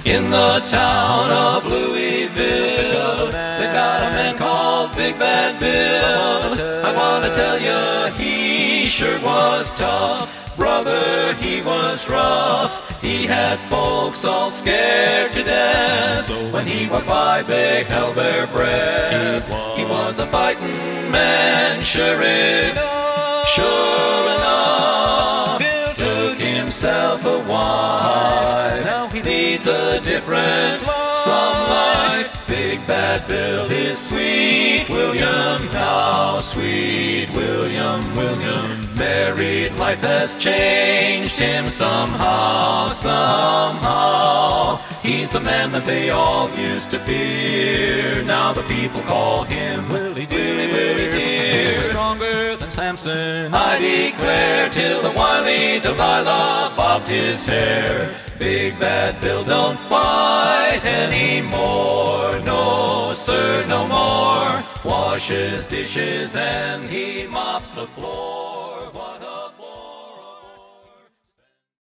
In the town of Louisville, they've got a man called Big Bad Bill. I wanna tell you, he sure was tough. Brother, he was rough. He had folks all scared to death. So when he walked by, they held their breath. He was a fighting man, sheriff. Sure enough, Bill took himself a wife. Now he leads a different some life. Big Bad Bill is Sweet William now. Sweet William. Married life has changed him somehow. He's the man that they all used to fear. Now the people call him Willie Dear. He was stronger than Samson, I declare, till the wily Delilah bobbed his hair. Big Bad Bill don't fight anymore. No, sir, no more. Washes dishes and he mops the floor.